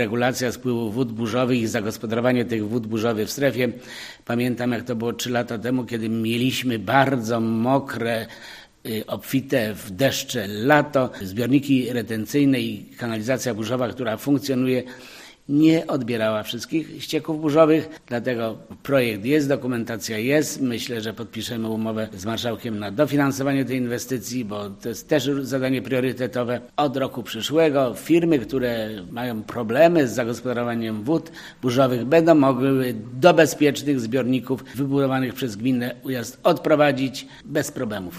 Regulacja spływu wód burzowych i zagospodarowanie tych wód burzowych w strefie. Pamiętam, jak to było 3 lata temu, kiedy mieliśmy bardzo mokre, obfite w deszcze lato. Zbiorniki retencyjne i kanalizacja burzowa, która funkcjonuje, nie odbierała wszystkich ścieków burzowych, dlatego projekt jest, dokumentacja jest. Myślę, że podpiszemy umowę z marszałkiem na dofinansowanie tej inwestycji, bo to jest też zadanie priorytetowe. Od roku przyszłego firmy, które mają problemy z zagospodarowaniem wód burzowych, będą mogły do bezpiecznych zbiorników wybudowanych przez gminę Ujazd odprowadzić bez problemów.